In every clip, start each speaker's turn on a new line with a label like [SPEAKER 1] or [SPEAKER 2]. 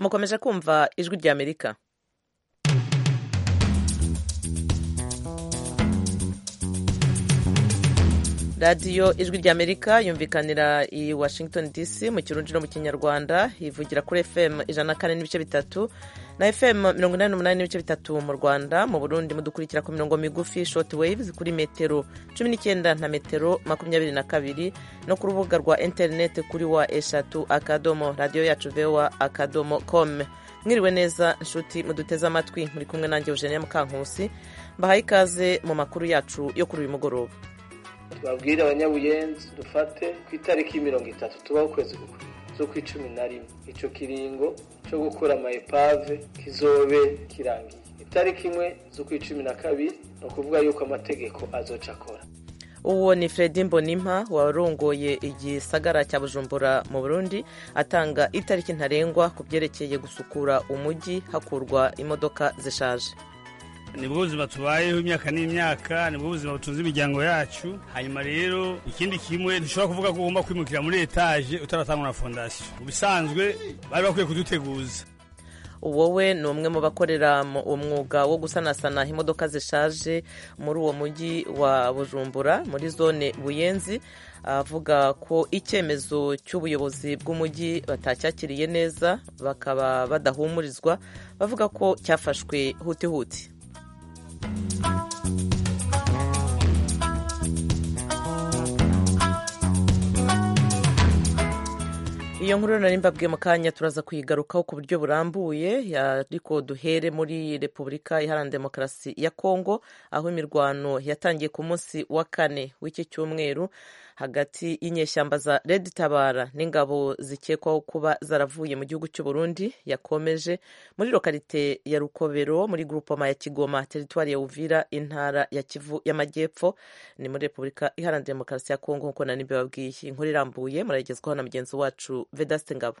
[SPEAKER 1] mukomeje kumva ijwi rya Amerika. radiyo ijwi rya Amerika yumvikanira i Washington DC mu Kirundi no mu Kinyarwanda, ivugira kuri FM 104.3 na FM 88.3 mu Rwanda. Mu Burundi mudukurikira ku mirongo migufi short waves kuri metero 19 na metero 22 no ku rubuga rwa internet kuri wa@radio-yacu.voa.com. Mwiriwe neza nshuti muduteze amatwi, muri kumwe nanjye Eugenie Mukankusi. Mbahaye ikaze mu makuru yacu yo kuri uyu mugoroba.
[SPEAKER 2] Twabwira abanyabuyenzi dufate ku itariki 30 tubaho kwezi zo ku 11 ico kiringo cyo gukora amaepave kizobe kirangiye itariki 1 zo ku 12, no kuvuga yuko amategeko azoca akora.
[SPEAKER 1] Uwo ni Fredy Mbonimpa warongoye igisagara cya Bujumbura mu Burundi, atanga itariki ntarengwa ku byerekeye gusukura umujyi hakurwa imodoka zishaje.
[SPEAKER 3] Nibwo buzima tubayeho imyaka n'imyaka, nibwo buzima butunze imiryango yacu. Hanyuma rero ikindi kimwe dushobora kuvuga ko ugomba kwimukira muri etage utaratanga na fondation. Ubisanzwe bari bakwiye kuduteguza.
[SPEAKER 1] Wowe ni umwe mu bakorera umwuga wo gusanasana imodoka zishaje muri uwo mujyi wa Bujumbura muri zone Buyenzi, avuga ko icyemezo cy'ubuyobozi bw'umujyi batacyakiriye neza, bakaba badahumurizwa, bavuga ko cyafashwe huti. Iyo nkuru nari mbabwiye mu kanya turaza kuyigarukaho ku buryo burambuye, ariko duhere muri Repubulika Iharanira Demokarasi ya Kongo, aho imirwano yatangiye ku munsi wa 4 w'iki cyumweru hagati y'inyeshyamba za Red Tabara n'ingabo zikekwaho kuba zaravuye mu gihugu cy'u Burundi yakomeje muri lokalite ya Rukobero muri groupement ya Kigoma, teritwari ya Uvira, intara ya Kivu y'Amajyepfo. Ni muri Repubulika Iharanira Demokarasi ya Kongo nkuko nani mbabwiye. Inkuru irambuye muragezwaho na mugenzi wacu Vedaste Ngabo.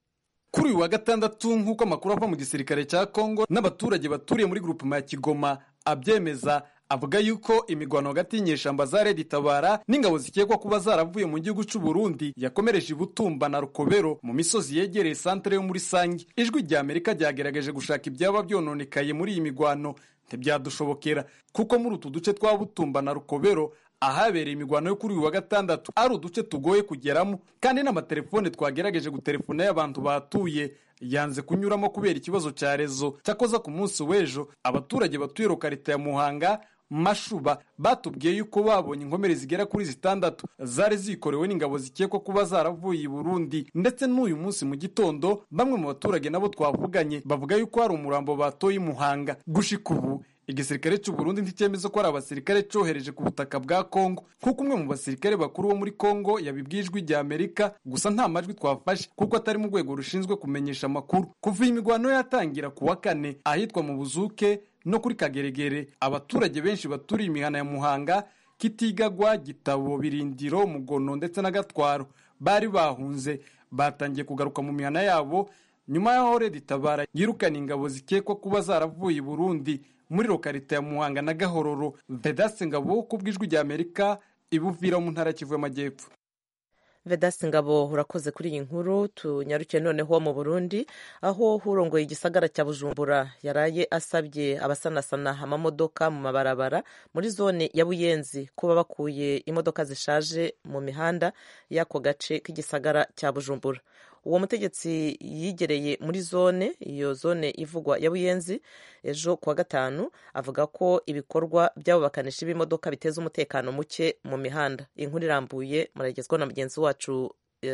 [SPEAKER 4] Kuri uyu wa gatandatu nk'uko amakuru ava mu gisirikare cya Kongo n'abaturage baturiye muri groupement ya Kigoma abyemeza, avuga yuko imigwano hagati y'inyeshamba za Red Tabara n'ingabo zikekwa kuba zaravuye mu gihugu cy'u Burundi yakomereje Butumba na Rukobero mu misozi yegereye centre yo muri Sangi. Ijwi rya Amerika ryagerageje gushaka ibyaba byononekaye muri iyi migwano, ntibyadushobokera kuko muri utu duce twa Butumba na Rukobero ahabereye imigwano yo kuri uyu wa gatandatu ari uduce tugoye kugeramo, kandi n'amatelefone twagerageje gutelefona y'abantu batuye yanze kunyuramo kubera ikibazo cya rezo. Cyakoza ku munsi w'ejo abaturage batuye lokalite ya Muhanga Mashuba batubwiye yuko babonye inkomere zigera kuri 6 zari zikorewe n'ingabo zikekwa kuba zaravuye i Burundi, ndetse n'uyu munsi mu gitondo bamwe mu baturage nabo twavuganye bavuga yuko hari umurambo batoye i Muhanga. Gushika ubu igisirikare cy'u Burundi nticyemeza ko ari abasirikare cyohereje ku butaka bwa Kongo, kuko umwe mu basirikare bakuru bo muri Kongo yabibwijwe rya Amerika, gusa nta majwi twafashe kuko atari mu rwego rushinzwe kumenyesha amakuru. Kuva imigwano yatangira ku wa 4 ahitwa mu Buzuke no kuri Kageregere, abaturage benshi baturiye imihana ya Muhanga, Kitigagwa, Gitabo, Birindiro, Mugono ndetse na Gatwaro bari bahunze batangiye kugaruka mu mihana yabo nyuma y'aho Red Tabara yirukana ingabo zikekwa kuba zaravuye i Burundi muri lokalite ya Muhanga na Gahororo. Vedaste Ngabo ku bw'ijwi rya Amerika, Ibuvira mu ntara Kivu y'Amajyepfo.
[SPEAKER 1] Vedaste Ngabo urakoze kuri iyi nkuru. Tunyarukiye noneho mu Burundi, aho hurongoye igisagara cya Bujumbura yaraye asabye abasanasana amamodoka mu mabarabara muri zone ya Buyenzi kuba bakuye imodoka zishaje mu mihanda y'ako gace k'igisagara cya Bujumbura. Uwo mutegetsi yigereye muri iyo zone ivugwa ya Buyenzi ejo kuwa 5, avuga ko ibikorwa by'abo bakanishi b'imodoka biteza umutekano muke mu mihanda. Inkuru irambuye muragezwa na mugenzi wacu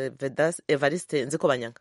[SPEAKER 1] Evariste Nzikobanyanga.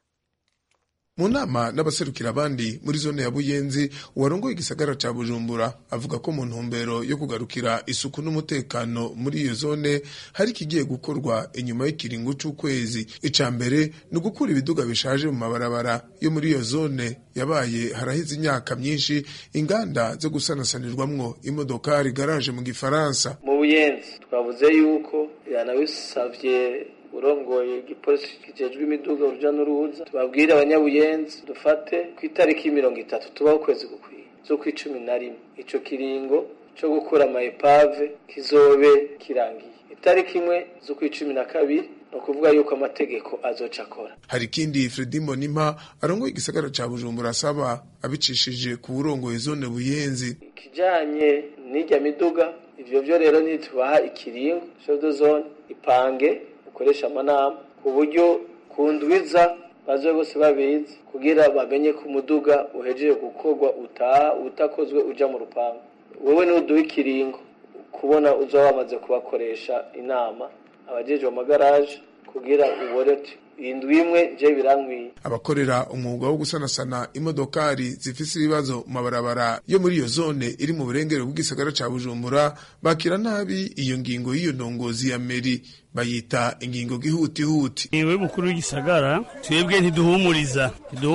[SPEAKER 5] Mu nama n'abaserukira abandi muri zone ya Buyenzi, uwarongoye igisagara ca Bujumbura avuga ko mu ntumbero yo kugarukira isuku n'umutekano muri iyo zone hari kigiye gukorwa inyuma y'ikiringo c'ukwezi. Ica mbere ni gukura ibiduga bishaje mu mabarabara yo muri iyo zone yabaye harahize imyaka myinshi inganda zo gusanasanirwamwo imodokari garage mu Gifaransa.
[SPEAKER 2] Mu Buyenzi twavuze yuko yanabisavye urongoye igipolisi kijejwe imiduga uruja n'uruza, tubabwire abanyabuyenzi dufate ku itariki 30 tubaho kwezi zo ku 11 ico kiringo cyo gukora amaepave kizobe kirangiye itariki 1 z'ukwicumi no kuvuga yuko amategeko azoca akora.
[SPEAKER 5] Hari kindi Fredy Mbonimpa arongoye igisagara ca Bujumbura asaba abicishije ku burongoye zone Buyenzi.
[SPEAKER 2] Kijanye n'ijya miduga ivyo vyo rero nitubaha ikiringo chef de zone ipange ukoresha amanama ku buryo kundwiza bazoe bose babizi kugira bamenye ko umuduga uhejeje gukorwa utakozwe uja mu rupango. Wewe n'uduha ikiringo kubona uzo wamaze kubakoresha inama abajeje mu magaraje kugira uborete indwi imwe je birankwiye.
[SPEAKER 5] Abakorera umwuga wo gusanasana imodokari zifise ibibazo mu mabarabara yo muri iyo zone iri mu burengero bw'igisagara ca Bujumbura bakira nabi iyo ngingo y'iyo ndongozi ya meri bayita ingingo gihutihuti.
[SPEAKER 3] Niwe mukuru w'igisagara twebwe ntiduhumuriza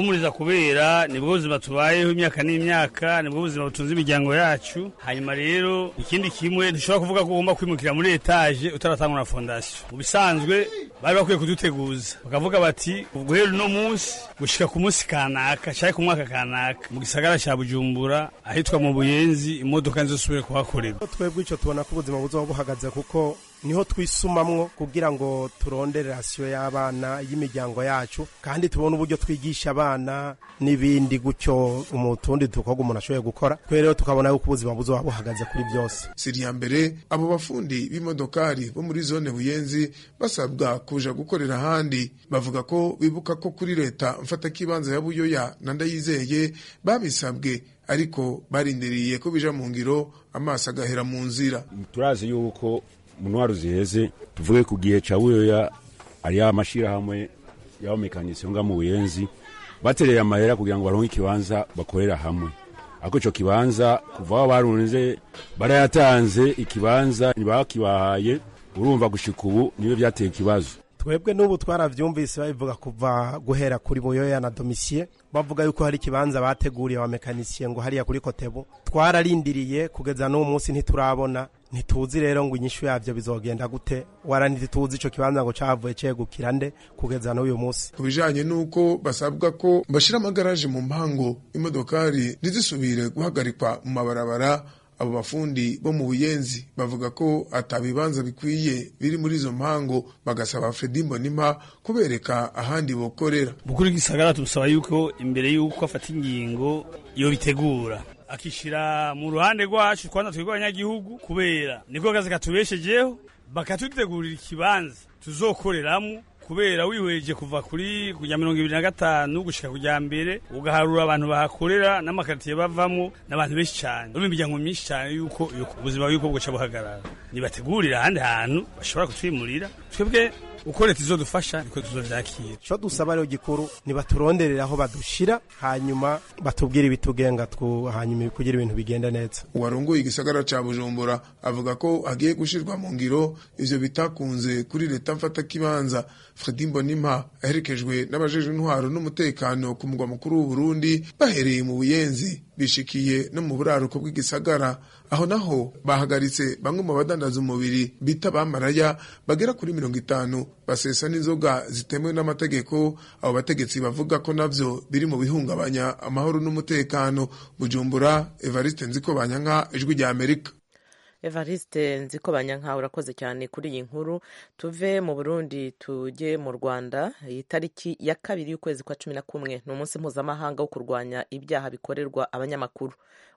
[SPEAKER 3] kubera nibwo buzima tubayeho imyaka n'imyaka, nibwo buzima butunze imiryango yacu. Hanyuma rero ikindi kimwe dushobora kuvuga ko ugomba kwimukira muri etage utaratanga na fondation. Mu bisanzwe bari bakwiye kuduteguza bakavuga bati guhera no munsi gushika ku munsi kanaka cyari ku mwaka kanaka mu gisagara cya Bujumbura ahitwa mu Buyenzi imodoka nzosubire kuhakorera.
[SPEAKER 6] Twebwe ico tubona ko ubuzima buzoba buhagaze kuko niho twisumamwo kugira ngo turondere rasiyo y'abana y'imiryango yacu kandi tubone uburyo twigisha abana n'ibindi gutyo umutundi dukoga umuntu ashoboye gukora. Twe rero tukabona yuko ubuzima buzoba buhagaze kuri byose.
[SPEAKER 5] Siriya mbere abo bafundi b'imodokari bo muri zone Buyenzi basabwa kuja gukorera handi. Bavuga ko bibuka ko kuri leta mfata kibanza ya Buyoya na Ndayizeye babisabwe ariko barindiriye ko bija mu ngiro amaso agahera mu nzira.
[SPEAKER 7] Turazi yuko munwaru ziheze tuvuge ku gihe ca Buyoya ari amashira hamwe yaho mekanisiyo nga mu Buyenzi batereye amahera kugira ngo baronke ikibanza bakorera hamwe. Ako ico kibanza kuva barunze barayatanze ikibanza nibakibahaye urumva gushika ubu niwe byateye ikibazo.
[SPEAKER 6] Twebwe n'ubu twaravyumvise babivuga kuva guhera kuri Buyoya na Domicier bavuga yuko hari kibanza bateguriye wa mekanisiye ngo hariya kuri Kotebu. Twararindiriye kugeza no munsi ntiturabona, ntituzi rero ngo inyishu yavyo bizogenda gute. Ntituzi ico kibanza ngo cavuye cegukira nde kugeza no uyu munsi.
[SPEAKER 5] Kubijanye nuko basabwa ko bashira amagaraje mu mpango imodokari ntizisubire guhagarikwa mu mabarabara. Abo bafundi bo mu Buyenzi bavuga ko atabibanza bikwiye biri muri izo mpango, bagasaba Fredy Mbonimpa kubereka ahandi bokorera.
[SPEAKER 3] Bukuru w'igisagara tubusaba yuko imbere yuko afata ingingo iyo bitegura akishira mu ruhande rwacu kwanza twebwe abanyagihugu kubera niko kazi katubeshejeho bakatutegurira ikibanza tuzokoreramo kubera wihweje kuva kuri kujya 2025 gushika kujya mbere ugaharura abantu bahakorera n'amakartiye bavamo n'abantu benshi cyane n'imiryango myinshi cyane yuko ubuzima yuko bwoca buhagarara. Nibategurira ahandi hantu bashobora kutwimurira twebwe uko leta izodufasha niko tuzovyakira.
[SPEAKER 6] Cyo dusaba rero gikuru nibaturonderera aho badushira hanyuma batubwira ibitugenga hanyuma kugira ibintu bigenda neza.
[SPEAKER 5] Uwarongoye igisagara ca Bujumbura avuga ko agiye gushirwa mu ngiro ivyo bitakunze kuri leta mfata kibanza. Fredy Mbonimpa aherekejwe n'abajejwe intwaro n'umutekano ku mugwa mukuru w'u Burundi bahereye mu Buyenzi bishikiye no mu buraruko bw'igisagara. Aho naho bahagaritse bamwe mu badandaza umubiri bita bamaraya bagera kuri 50 basesa n'inzoga zitemewe n'amategeko. Abo bategetsi bavuga ko navyo biri mu bihungabanya amahoro n'umutekano. Bujumbura, Evariste Nzikobanyanka, Ijwi rya Amerika.
[SPEAKER 1] Evariste Nzikobanyanka urakoze cyane kuri iyi nkuru. Tuve mu Burundi tujye mu Rwanda. Itariki ya 2 y'ukwezi kwa 11 ni umunsi mpuzamahanga wo kurwanya ibyaha bikorerwa abanyamakuru.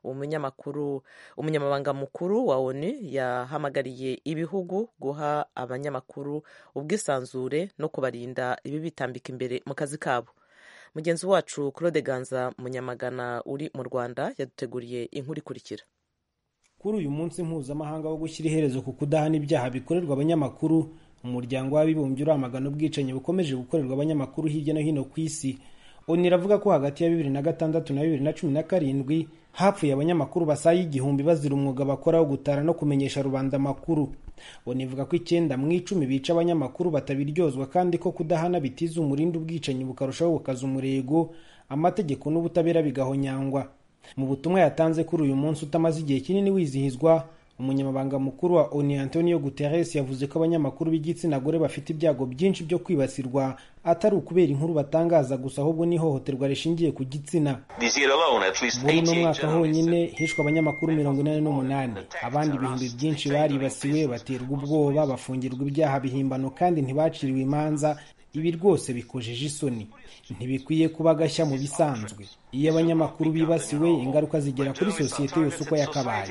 [SPEAKER 1] Umunyamabanga mukuru wa ONU yahamagariye ibihugu guha abanyamakuru ubwisanzure no kubarinda ibi bitambika imbere mu kazi kabo. Mugenzi wacu Claude Ganza Munyamagana uri mu Rwanda yaduteguriye inkuru ikurikira.
[SPEAKER 8] Kuri uyu munsi mpuzamahanga wo gushyira iherezo ku kudahana ibyaha bikorerwa abanyamakuru, umuryango w'abibumbye uramagana ubwicanyi bukomeje gukorerwa abanyamakuru hirya no hino ku isi. ONU iravuga ko hagati ya 2006 na 2017 hapfuye abanyamakuru basaye 1000 bazira umwuga bakora wo gutara no kumenyesha rubanda amakuru. ONU ivuga ko 9 mu 10 bica abanyamakuru batabiryozwa kandi ko kudahana bitiza umurindi ubwicanyi bukarushaho gukaza umurego, amategeko n'ubutabera bigahonyangwa. Mu butumwa yatanze kuri uyu munsi utamaze igihe kinini wizihizwa, umunyamabanga mukuru wa ONU Antonio Guterres yavuze ko abanyamakuru b'igitsina gore bafite ibyago byinshi byo kwibasirwa atari ukubera inkuru batangaza gusa ahubwo n'ihohoterwa rishingiye ku gitsina. Muri uno mwaka honyine hishwe abanyamakuru 88, abandi ibihumbi byinshi baribasiwe, baterwa ubwoba, bafungirwa ibyaha bihimbano kandi ntibaciriwe imanza. Ibi rwose bikojeje isoni, ntibikwiye kuba gashya mu bisanzwe. Iyo abanyamakuru bibasiwe, ingaruka zigera kuri sosiyete yose uko yakabaye.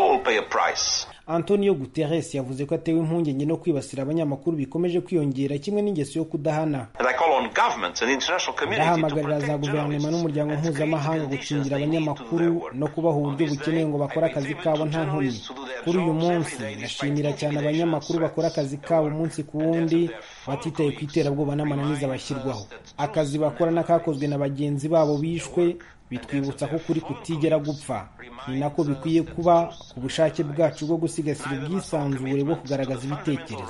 [SPEAKER 8] Antonio Guterres yavuze ko atewe impungenge no kwibasira abanyamakuru bikomeje kwiyongera, kimwe n'ingeso yo kudahana. Ndahamagarira za guverinoma n'umuryango mpuzamahanga gukingira abanyamakuru no kubaha uburyo bukenewe ngo bakore akazi kabo nta nkomyi. Kuri uyu munsi ndashimira cyane abanyamakuru bakora akazi kabo umunsi ku wundi batitaye ku iterabwoba n'amananiza bashyirwaho. Akazi bakora n'akakozwe na bagenzi babo bishwe bitwibutsa ko kuri kutigera gupfa. Ni nako bikwiye kuba ku bushake bwacu bwo gusigasira ubwisanzure bwo kugaragaza ibitekerezo.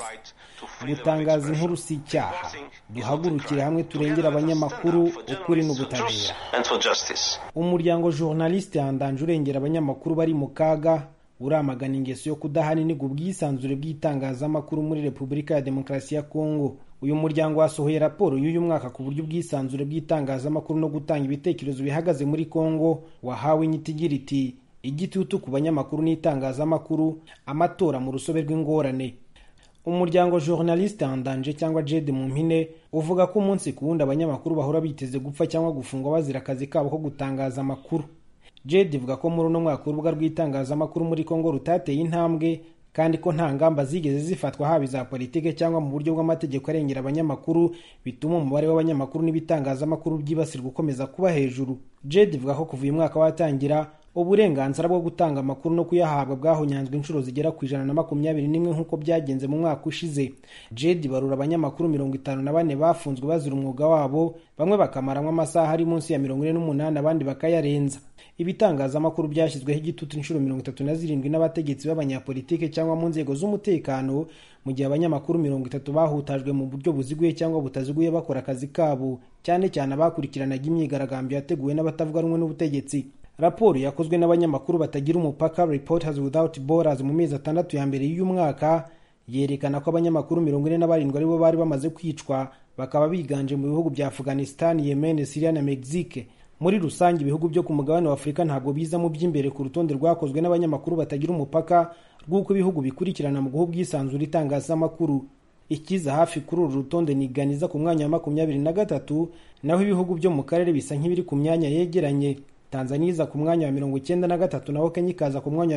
[SPEAKER 8] Gutangaza inkuru si icyaha. Duhagurukire hamwe turengera abanyamakuru, ukuri n'ubutabera. Umuryango Journaliste yandanje urengera abanyamakuru bari mu kaga uramagana ingeso yo kudahana iniga ubwisanzure bw'itangazamakuru muri Repubulika ya Demokarasi ya Kongo. Uyu muryango wasohoye raporo y'uyu mwaka ku buryo ubwisanzure bw'itangazamakuru no gutanga ibitekerezo bihagaze muri Kongo wahawe inyito igira iti igitutu ku banyamakuru n'itangazamakuru, amatora mu rusobe rw'ingorane. Umuryango Journaliste en danger cyangwa JED mu mpine uvuga ko umunsi ku wundi abanyamakuru bahora biteze gupfa cyangwa gufungwa bazira akazi kabo ko gutangaza amakuru. JED ivuga ko muri uno mwaka urubuga rw'itangazamakuru muri Kongo rutateye intambwe kandi ko nta ngamba zigeze zifatwa haba za politike cyangwa mu buryo bw'amategeko arengera abanyamakuru bituma umubare w'abanyamakuru n'ibitangazamakuru byibasirwa gukomeza kuba hejuru. JED ivuga ko kuva uyu mwaka watangira uburenganzira bwo gutanga amakuru no kuyahabwa bwahonyanzwe inshuro zigera ku 121 nk'uko byagenze mu mwaka ushize. JED barura abanyamakuru 54 bafunzwe bazira umwuga wabo, bamwe bakamaramo amasaha ari munsi ya 48 abandi bakayarenza. Ibitangazamakuru byashyizweho igitutu inshuro 37 n'abategetsi b'abanyapolitike cyangwa mu nzego z'umutekano, mu gihe abanyamakuru 30 bahutajwe mu buryo buziguye cyangwa butaziguye bakora akazi kabo, cyane cyane abakurikiranaga imyigaragambyo yateguwe n'abatavuga rumwe n'ubutegetsi. Raporo yakozwe n'abanyamakuru batagira umupaka Reporters Without Borders mu mezi 6 ya mbere y'uyu mwaka yerekana ko abanyamakuru 47 aribo bari bamaze kwicwa, bakaba biganje mu bihugu bya Afghanistan, Yemen, Syria na Mexique. Muri rusange ibihugu byo ku mugabane wa Afurika ntabwo biza mu by'imbere ku rutonde rwakozwe n'abanyamakuru batagira umupaka rw'uko ibihugu bikurikirana mu guha ubwisanzure itangazamakuru. Ikiza hafi kuri uru rutonde ni Ganiza ku mwanya wa 23, naho ibihugu byo mu karere bisa nk'ibiri ku myanya yegeranye. Tanzania iza ku mwanya wa 93, naho Kenya ikaza ku mwanya wa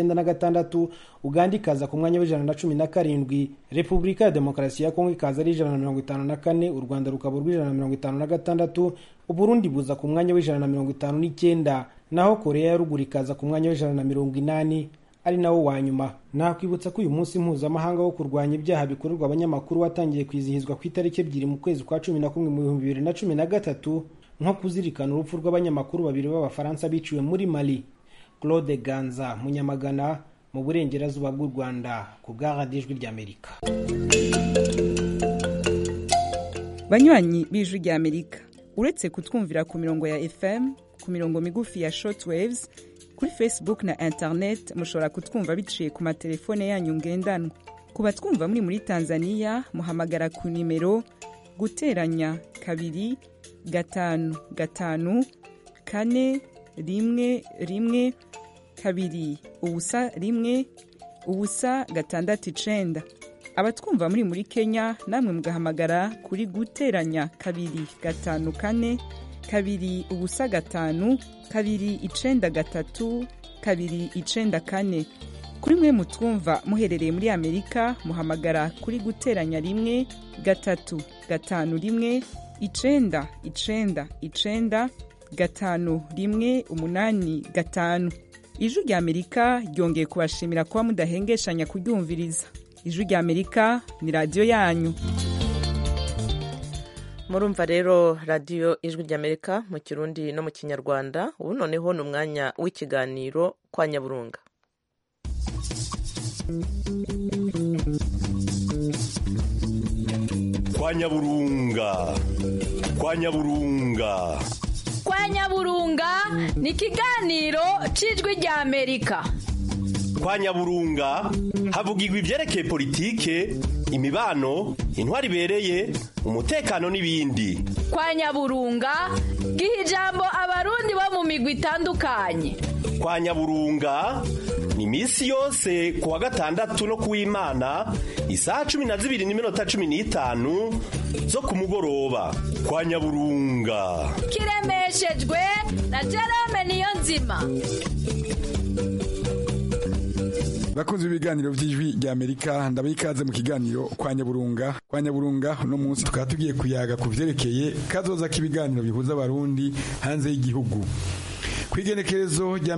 [SPEAKER 8] 96, Uganda ikaza ku mwanya wa 117, Repubulika ya Demokarasi ya Kongo ikaza ari 154, u Rwanda rukaba rw'ijana 156, Uburundi buza ku mwanya wa 159, naho Korea ya Ruguru ikaza ku mwanya wa 180 ari nawo wa nyuma. Nakwibutsa ko uyu munsi mpuzamahanga wo kurwanya ibyaha bikorerwa abanyamakuru watangiye kwizihizwa ku itariki 2 mu kwezi kwa 11 mu 2013 nko kuzirikana urupfu rw'abanyamakuru 2 b'Abafaransa biciwe muri Mali. Claude Ganza, Munyamagana, mu burengerazuba bw'u Rwanda, ku bw'Radiyo Ijwi ry'Amerika.
[SPEAKER 9] Banywanyi b'Ijwi ry'Amerika, uretse kutwumvira ku mirongo ya FM, ku mirongo migufi ya shortwaves, kuri Facebook na internet mushobora kutwumva biciye ku matelefone yanyu ngendanwa. Ku batwumva muri Tanzania muhamagara ku nimero guteranya 2 5 5 4 1 1 2 ubusa 1 ubusa 6 abatwumva muri Kenya namwe mugahamagara kuri guteranya 2 5 4 2 ubusa 5 2 9 3 2 9 4. Kuri mwe mutwumva muherereye muri Amerika muhamagara kuri guteranya 1 3 5 1 9 9 9 5 1 8 5. Ijwi ry'Amerika ryongeye kubashimira kuba mudahengeshanya kuryumviriza. Ijwi ry'Amerika ni radio yanyu.
[SPEAKER 1] Murumva rero radio Ijwi ry'Amerika mu Kirundi no mu Kinyarwanda. Ubu noneho n'umwanya w'ikiganiro kwa Nyaburunga.
[SPEAKER 10] Kwa Nyaburunga. Kwa Nyaburunga.
[SPEAKER 11] Kwa Nyaburunga ni ikiganiro c'Ijwi ry'Amerika.
[SPEAKER 10] kwa Nyaburunga havugirwa ivyerekeye politike, imibano, intwari ibereye, umutekano n'ibindi.
[SPEAKER 11] Kwa Nyaburunga giha ijambo abarundi bo mu migwi itandukanye.
[SPEAKER 10] Kwa Nyaburunga ni misi yose kuwa gatandatu no kuw'Imana isaha 12:15 zo ku mugoroba. Kwa Nyaburunga
[SPEAKER 11] kiremeshejwe na Jerome Niyonzima.
[SPEAKER 12] Bakunze ibiganiro by'ijwi rya Amerika, ndabikaze mu kiganiro kwa Nyaburunga. Kwa Nyaburunga no munsi tukaba tugiye kuyaga ku vyerekeye kazoza k'ibiganiro bihuza abarundi hanze y'igihugu. Kwigenekerezo rya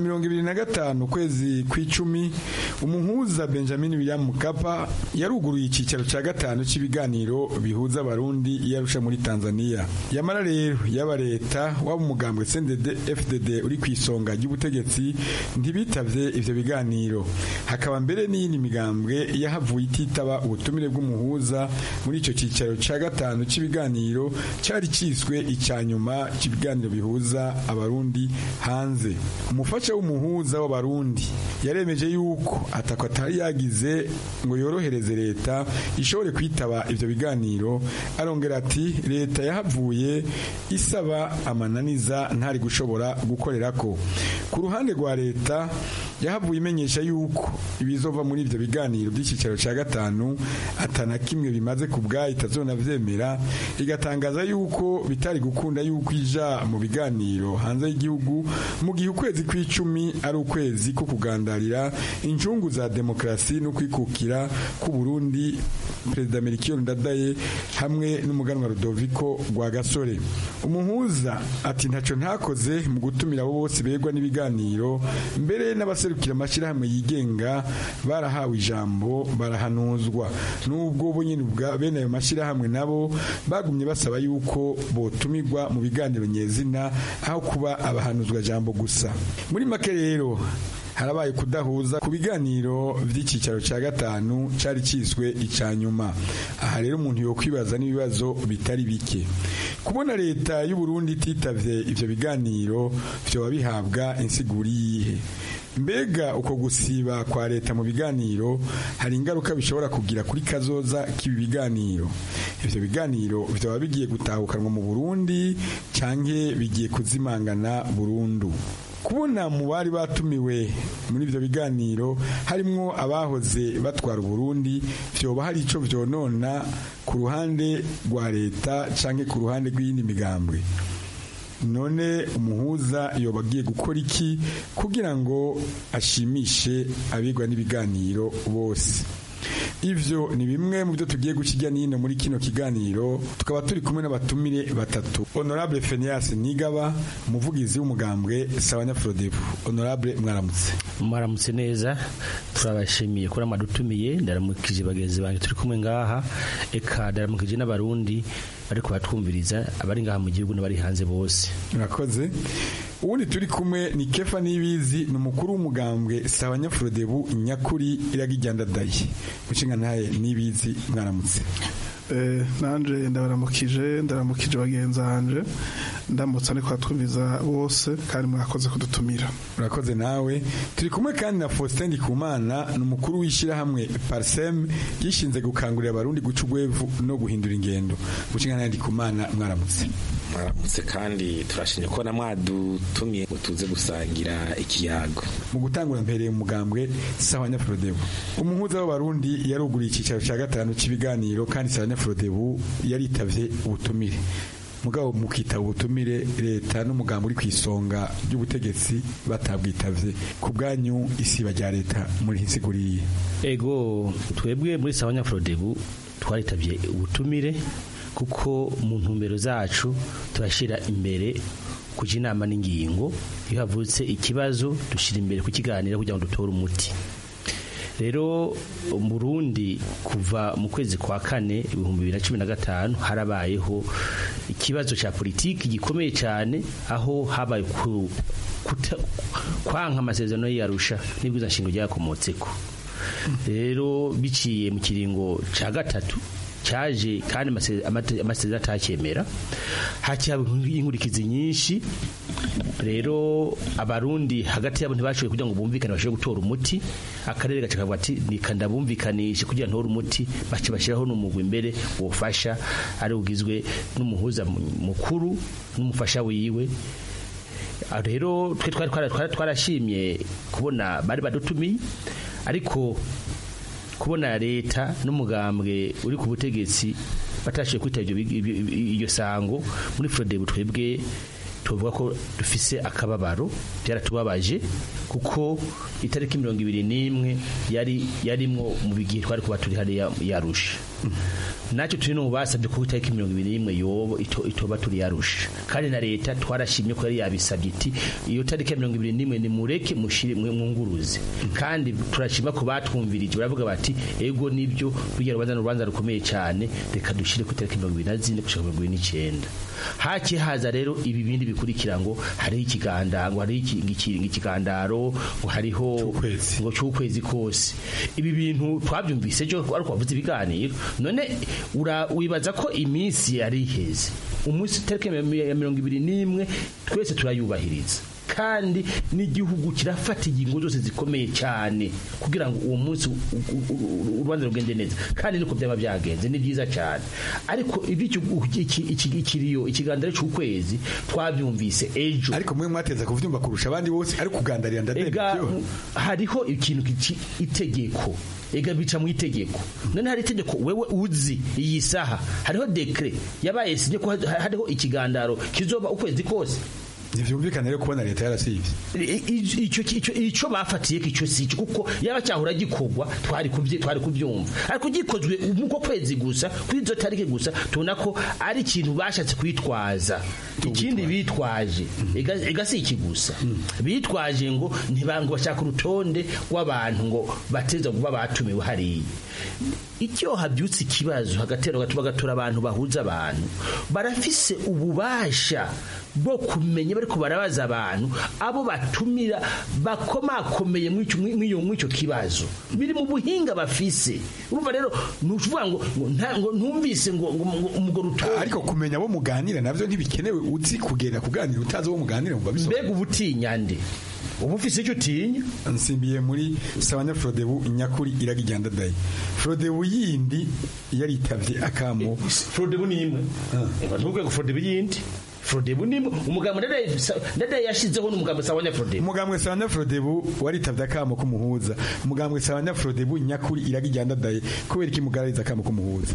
[SPEAKER 12] 25 ukwezi kw'icumi, umuhuza Benjamin William Mkapa yaruguruye icicaro ca gatanu c'ibiganiro bihuza abarundi yarusha muri Tanzania. Yamara rero yaba leta waba umugambwe CNDD FDD uri kwisonga ry'ubutegetsi ntibitavye ivyo biganiro. Hakaba mbere n'iyindi migambwe yahavuye ititaba ubutumire bw'umuhuza muri ico cicaro ca gatanu c'ibiganiro cari ciswe icyanyuma c'ibiganiro bihuza abarundi hanze. Umufasha w'umuhuza w'abarundi yaremeje yuko atako atari yagize ngo yorohereze leta ishobore kwitaba ivyo biganiro. Arongera ati leta yahavuye isaba amananiza ntari gushobora gukorerako. Ku ruhande rwa leta yahavuye imenyesha yuko ibizova muri ivyo biganiro by'icicaro ca gatanu atana kimwe bimaze kubwayo itazona vyemera, igatangaza yuko bitari gukunda yuko ija mu biganiro hanze y'igihugu mu gihe ukwezi kw'icumi ari ukwezi ko kugandarira injungu za demokrasi no kwikukira ku Burundi Perezida Melchior Ndadaye hamwe n'umuganwa Rudoviko Rwagasore. Umuhuza ati ntaco ntakoze mu gutumira abo bose begwa n'ibiganiro, mbere n'abaserukira amashirahamwe yigenga barahawe ijambo barahanuzwa. Nubwo bo nyine ubwa bene ayo mashirahamwe nabo bagumye basaba yuko botumirwa mu biganiro nyezina aho kuba abahanuzwa jambo gusa. Muri make rero harabaye kudahuza ku biganiro vy'icicaro ca gatanu cari ciswe icanyuma. Aha rero umuntu yokwibaza n'ibibazo bitari bike. Kubona leta y'u Burundi ititavye ivyo biganiro vyoba bihabwa insiguri yihe? Mbega uko gusiba kwa leta mu biganiro hari ingaruka bishobora kugira kuri kazoza k'ibi biganiro? Ivyo biganiro vyoba bigiye gutahukanwa mu Burundi canke bigiye kuzimangana burundu? Kubona mu bari batumiwe muri ivyo biganiro harimwo abahoze batwara Burundi, vyoba hari ico vyonona ku ruhande rwa leta canke ku ruhande rw'iyindi migambwe? None umuhuza yoba agiye gukora iki kugira ngo ashimishe abigwa n'ibiganiro bose? Ivyo ni bimwe mu byo tugiye gukijya nino muri kino kiganiro. Tukaba turi kumwe n'abatumire batatu. Honorable Phineas Nigaba, umuvugizi w'umugambwe Sawanya-Frodebu. Honorable mwaramutse.
[SPEAKER 13] Mwaramutse neza, turabashimiye kuri amadutumiye. Ndaramukije bagenzi banjye turi kumwe ngaha, eka ndaramukije n'abarundi ariko batwumviriza abari ngaha mu gihugu n'abari hanze bose.
[SPEAKER 12] Murakoze. Ubundi turi kumwe ni Kefa Nibizi, n'umukuru w'umugambwe Sawanya-Frodebu nyakuri iragijyandadaye. Mushinga ntaye Nibizi, mwaramutse.
[SPEAKER 14] Nanje ndabaramukije bagenzi banje, ndamutse ariko atwumviza bose kandi mwakoze kudutumira.
[SPEAKER 12] Murakoze nawe. Turi kumwe kandi na Faustin Ndikumana, n'umukuru w'ishirahamwe Parsem gishinze gukangurira abarundi guca ugwevu no guhindura ingendo. Mushinga ntaye Ndikumana, mwaramutse.
[SPEAKER 15] Mwaramutse kandi turashimye ko namwadutumye tuze gusangira ikiyago.
[SPEAKER 12] Mu gutangura mbere umugambwe Sawanya-Frodebu, umuhuza w'abarundi yaruguriye icicaro ca gatanu c'ibiganiro kandi Sawanya-Frodebu yaritavye ubutumire. Mugabo mukita ubutumire leta n'umugambo uri kwisonga ry'ubutegetsi batabwitavye. Ku bwanyu isiba rya leta muri insiguriye?
[SPEAKER 13] Ego twebwe muri Sawanya-Frodebu twaritavye ubutumire kuko mu ntumbero zacu turashira imbere kuja inama n'ingingo. Iyo havutse ikibazo dushira imbere kukiganira kugira ngo dutore umuti. Rero mu Burundi kuva mu kwezi kwa kane 2015 harabayeho ikibazo ca politiki gikomeye cyane, aho habaye kwanka amasezerano y'Arusha n'ibwiza nshingo ryakomotseko. Rero biciye mu kiringo ca gatatu cyaje kandi amasezerano atakemera, hacyaba inkurikizi nyinshi rero abarundi hagati yabo ntibashoboye kugira ngo bumvikane bashobore gutora umuti akarere gace kavuga ati nikanda bumvikanishe kugira ntora umuti bace bashiraho n'umugwi imbere wofasha ari ugizwe n'umuhuza mukuru n'umufasha wiwe. Rero twe twarashimye kubona bari badutumiye, ariko kubona leta n'umugambwe uri ku butegetsi batashoboye kwitaba iyo sango muri Frodebu, twebwe tuvuga ko dufise akababaro, byaratubabaje kuko itariki 21 yarimwo mu bigihe twari kuba turi hariya yarusha. Nacyo turi no basabye ko itariki 21 yobo itoba turi yarusha, kandi na leta twarashimye ko yari yabisabye iti iyo tariki 21 ni mureke mushire mwunguruze, kandi turashima ko batwumvirije baravuga bati ego nibyo kugira urubanza rukomeye cyane, reka dushire ku itariki 24 gushika 29. Haki haza rero ibi bindi bikurikira ngo hari ikigandango, hari ikigandaro, ngo hariho ngo cy'ukwezi kose. Ibi bintu twabyumvise cyo ariko bavuze ibiganiro, none wibaza ko iminsi yari iheze, umunsi tariki ya 21 twese turayubahiriza, kandi n'igihugu kirafata ingingo zose zikomeye cyane kugira ngo uwo munsi urubanza rugende neza, kandi niko byaba byagenze, ni byiza cyane. Ariko ikigandaro cy'ukwezi twabyumvise ejo,
[SPEAKER 12] ariko mwe mwateza kuvyumva kurusha abandi bose, ariko kugandarira ndadebyo
[SPEAKER 13] hariho ikintu itegeko ega bica mu itegeko. None hari itegeko wewe uzi iyi saha hariho dekret yabaye sinye ko hariho ikigandaro kizoba ukwezi kose.
[SPEAKER 12] Nivyumvikana rero kubona leta yarasivye
[SPEAKER 13] icyo bafatiye icyo si kuko yaba cyahura gikogwa twari kubyumva, ariko gikozwe umuko kwezi gusa kwizo tariki gusa tubona ko ari ikintu bashatse kwitwaza. Ikindi bitwaje ega si iki gusa, bitwaje ngo ntibango bashaka urutonde rw'abantu ngo bateza kuba batumiwe hariya. Icyo habyutse ikibazo hagatero gatubagatura abantu bahuza abantu barafise ububasha bwo kumenya bariko barabaza abantu abo batumira bakomakomeye mw'icyo kibazo, biri mu buhinga bafise. Urumva rero nuvuga ngo ntumvise ngo umugoro uto,
[SPEAKER 12] ariko kumenya abo muganira navyo ntibikenewe. Uzi kugera kuganira utazi abo muganira ngo babiso,
[SPEAKER 13] mbega ubutinya nde ubu ufise icyo utinya.
[SPEAKER 12] Nsimbiye muri Sabanya Frodebu Nyakuri iragijyanda dai Frodebu yindi yaritavye akamo.
[SPEAKER 13] Frodebu ni imwe ntuvuge ngo Frodebu yindi, Frodebu ni umugambo ndade yashizeho n'umugambo Sabanya Frodebu.
[SPEAKER 12] Umugambo Sabanya Frodebu waritavye akamo kumuhuza, umugambo Sabanya Frodebu Nyakuri iragijyanda dai kubera iki mugarariza akamo kumuhuza.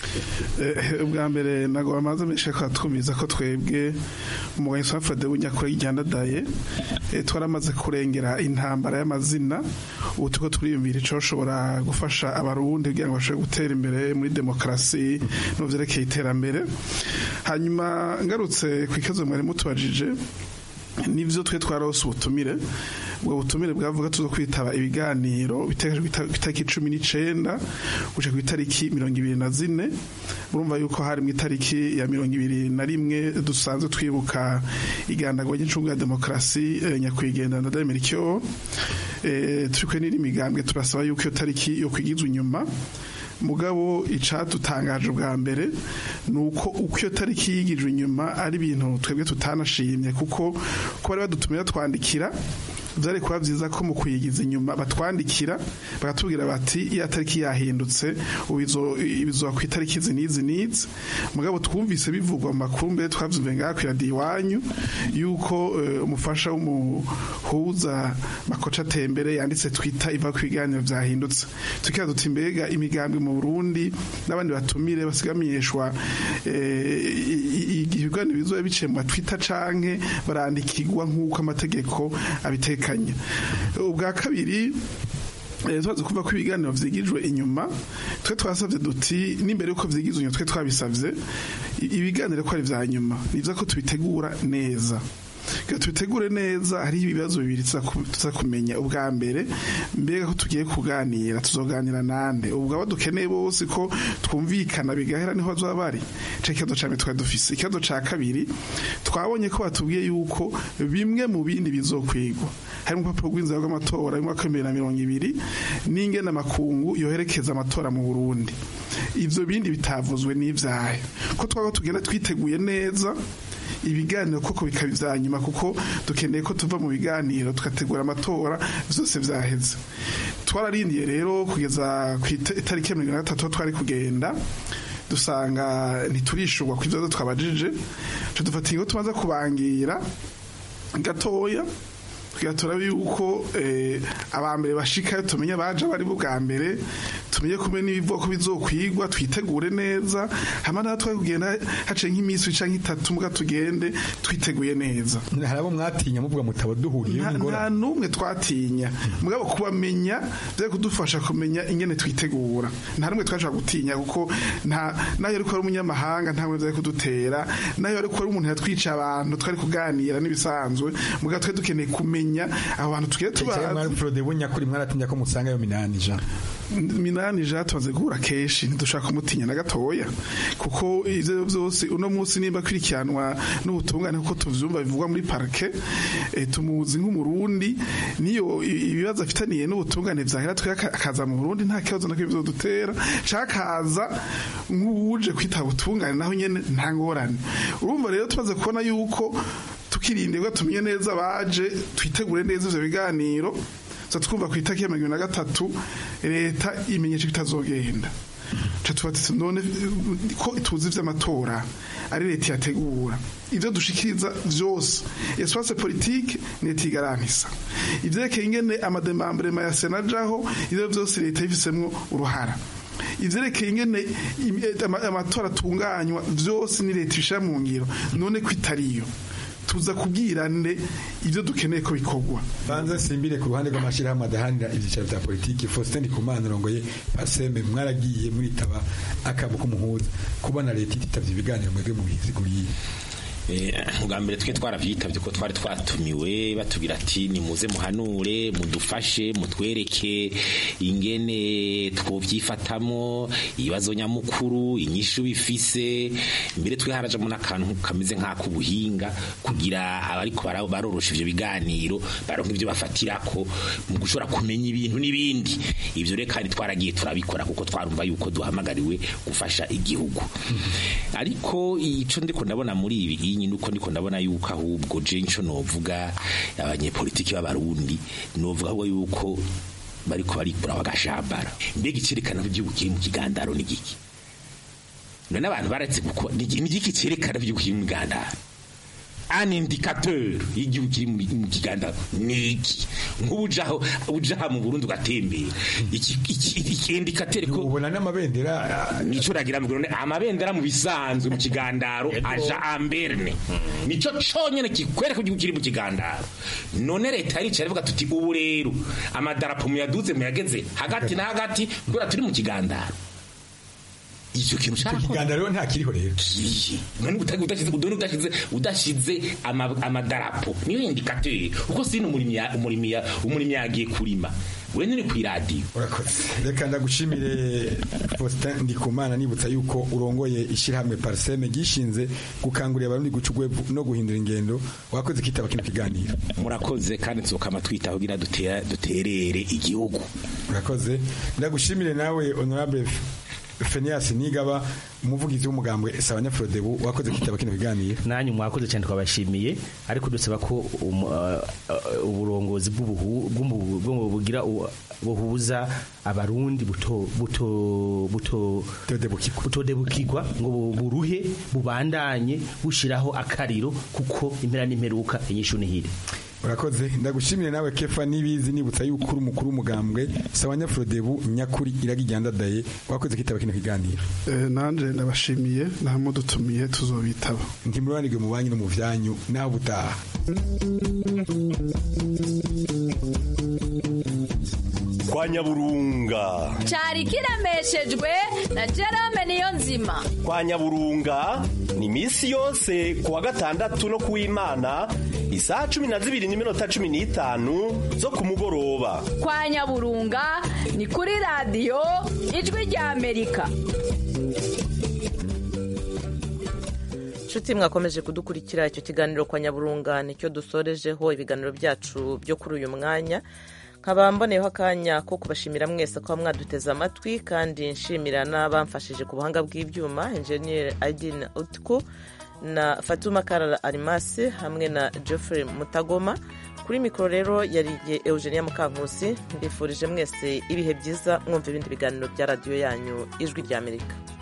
[SPEAKER 14] Ubwa mbere nago bamaze meshe ko twumiza ko twebwe umugambo Sabanya Frodebu Nyakuri iragijyanda dai twaramaze kurengera intambara y'amazina, ubu tuko turiyumvira ico shobora gufasha abarundi kugira ngo bashobore gutera imbere muri demokrasi no vyerekeye iterambere. Hanyuma ngarutse ku ikibazo mwari mutubajije, nivyo twe twarose ubutumire. Ubwo butumire bwavuga tuzo kwitaba ibiganiro bitegejwe itariki 19 guca ku itariki 24. Urumva yuko hari mu itariki ya 21 dusanzwe twibuka igandagwa ry'incungu ya demokrasi nyakwigendera na Damericyo. Turikwe n'iri migambwe turasaba yuko iyo tariki yo kwigizwa inyuma. Mugabo icadutangaje bwa mbere nuko uko iyo tariki yigijwe inyuma ari ibintu twebwe tutanashimye, kuko bari badutumira twandikira byari kuba byiza ko mu kuyigiza inyuma batwandikira bakatubwira bati iya tariki yahindutse ibizo ku itariki nizi. Mugabo twumvise bivugwa mu makuru mbere twavyumve ngakwira diwanyu yuko umufasha w'umuhuza Makoca Tembere yanditse Twitter iva ku biganiro vyahindutse. Tukira duti mbega imigambwe mu Burundi n'abandi batumire basigamiyeshwa ibiganiro bizoba biciye mu Twitter canke barandikirwa nk'uko amategeko abiteka. Ubwa kabiri twaze kuva ko ibiganiro vyigijwe inyuma, twe twasavye duti n'imbere yuko vyigizwe inyuma twe twabisavye ibiganiro ko ari vya nyuma nivyo ko tubitegura neza. Tubitegure neza, hari ibibazo bibiri tuza kumenya. Ubwa mbere mbega ko tugiye kuganira tuzoganira nande, ubwo abadukeneye bose ko twumvikana bigahera niho bazoba bari. Ikibazo ca mbere twari dufise. Ikibazo ca kabiri twabonye ko batubwiye yuko bimwe mu bindi bizokwigwa hari urupapuro rw'inzira rw'amatora y'umwaka wa 2020 n'ingene amakungu yoherekeza amatora mu Burundi. Ivyo bindi bitavuzwe n'ivyayo ko twaba tugenda twiteguye neza ibiganiro koko bikaba ivya nyuma kuko dukeneye ko tuva mu biganiro tugategura amatora vyose vyaheze. Twararindiye rero kugeza ku itariki ya 23 twari kugenda dusanga ntiturishurwa ku ivyo twabajije cyo dufata ingo tumaze kubangira gatoya tugatora yuko abambere bashika tumenye baje bari bwa mbere tumenye kumenya ibivoko bizokwigwa twitegure neza hama natwe kugenda hace nk'imisi canke 3 muga tugende twiteguye neza.
[SPEAKER 12] Harabo mwatinya muvuga mutaba duhuriye
[SPEAKER 14] nta numwe twatinya mugabo kubamenya byo kudufasha kumenya ingene twitegura nta rumwe twaje gutinya kuko nayo ariko ari umunyamahanga ntamwe byo kudutera nayo ariko ari umuntu yatwica abantu twari kuganira nibisanzwe muga twe dukeneye kumenya abantu tugiye tubaza
[SPEAKER 12] mwari Frodebu nyakuri mwaratinya ko musanga yo Minani
[SPEAKER 14] Jean tumaze guhura keshi ntidushaka kumutinya na gatoya kuko ivyo byose uno munsi nimba kwirikiranwa n'ubutungane kuko tuvyumva bivugwa muri parke tumuzi nk'umurundi niyo ibibazo afitaniye n'ubutungane vyahera twakaza mu Burundi nta kibazo nakyo bizodutera cakaza nk'uje kwitaba ubutungane naho nyene nta ngorane. Urumva rero tumaze kubona yuko tukirindirwa tumenye neza baje twitegure neza ivyo biganiro twumva ku itariki ya 23 leta imenyesha bitazogenda tubatse none ko tuzi vy'amatora ari leta yategura ivyo dushikiriza vyose espace politique leta igaranisa ivyerekeye ingene amademambre ya senajaho ivyo vyose leta yifisemwo uruhara ivyerekeye ingene amatora atunganywa vyose ni leta ishira mu ngiro none kwitariyo tuza kubwirane ivyo dukeneye ko bikorwa.
[SPEAKER 12] Banza simbire ku ruhande rw'amashirahamwe adahanira ivyicaro vya politiki Faustin Ndikumana rongoye Paseme mwaragiye muritaba akabo kumuhuza kubona leta ititavye ibiganiro mwebwe mu biziguriye.
[SPEAKER 15] Ubwa mbere twe twaravyitavye ko twari twatumiwe batubwira ati nimuze muhanure mudufashe mutwereke ingene twovyifatamo ibibazo nyamukuru inyishu bifise mbere twe harajamo n'akantu kameze nk'akubuhinga kugira abariko barorosha ivyo biganiro baronka ivyo bafatirako mu gushora kumenya ibintu n'ibindi ivyo reka kandi twaragiye turabikora kuko twarumva yuko duhamagariwe gufasha igihugu ariko ico ndiko ndabona muri ibi nuko ndiko ndabona yuko ahubwo je nco novuga abanyepolitiki b'abarundi novuga ahubwo yuko bariko barikura bagashambara mbega icerekana by'uko kiri mu kigandaro ni giki none abantu baretse kuko ni giki cerekana by'uko kiri mu kigandaro un indicateur y'igihugu kiri mu kigandaro niki nk'ubujaho mu Burundi ugatembera iki indicateur ko
[SPEAKER 12] ubona n'amabendera
[SPEAKER 15] nico ragira mu Burundi amabendera mu bisanzwe mu kigandaro aja amberne nico conyene kikwereka igihugu kiri mu kigandaro none leta yari cyaravuga tuti ubu rero amadarapo muyaduze muyageze hagati na hagati ngura turi mu kigandaro icyo kintu cyako
[SPEAKER 12] kigandaro nta kiriho rero
[SPEAKER 15] none udashize amadarapo niyo indicateur uko sino umurimi yagiye kurima we ni ku radio
[SPEAKER 12] urakoze reka ndagushimire Faustin Ndikumana nibutsa yuko urongoye ishirahamwe Parseme gishinze gukangurira abarundi gucugwe no guhindura ingendo wakoze kitaba kino kiganiro
[SPEAKER 15] murakoze kandi nzokama twitaho gira duterere igihugu
[SPEAKER 12] urakoze ndagushimire nawe honorable Fenias Nigaba umuvugizi w'umugambwe Sabanya Frodebu wakoze kitaba kino biganiro
[SPEAKER 13] nanyu mwakoze cyane twabashimiye ariko dusaba ko uburongozi bugira buhuza abarundi butodebukirwa ngo buruhe bubandanye bushiraho akariro kuko impera n'imperuka inyishu nihire
[SPEAKER 12] urakoze ndagushimire nawe Kefa nibizi nibutsa yuko uri umukuru w'umugambwe Sabanya Frodebu nyakuri iragijyandadaye wakoze kitaba kino kiganiro
[SPEAKER 14] nanje ndabashimiye namwe dutumiye tuzobitaba
[SPEAKER 12] ntimuranirwe mu banyu no mu vyanyu naho butaha
[SPEAKER 10] kwa Nyaburunga
[SPEAKER 11] cyari kiremeshejwe na Jerome Niyonzima
[SPEAKER 10] kwa Nyaburunga ni misi yose kuwa gatandatu no kuw'Imana isaha 12:15 zo kumugoroba
[SPEAKER 11] kwa Nyaburunga ni kuri radio Ijwi rya Amerika.
[SPEAKER 1] Nshuti mwakomeje kudukurikira icyo kiganiro kwa Nyaburunga nicyo dusorejeho ibiganiro byacu byo kuri uyu mwanya nkaba mboneyeho akanya ko kubashimira mwese ko mwaduteze amatwi kandi nshimira n'abamfashije ku buhanga bw'ibyuma Engineer Aidin Utku na Fatuma Karara Arimasi hamwe na Geoffrey Mutagoma. Kuri mikoro rero yariye Eugenia Mukankusi. Mbifurije mwese ibihe byiza mwumva ibindi biganiro bya radiyo yanyu Ijwi ry'Amerika.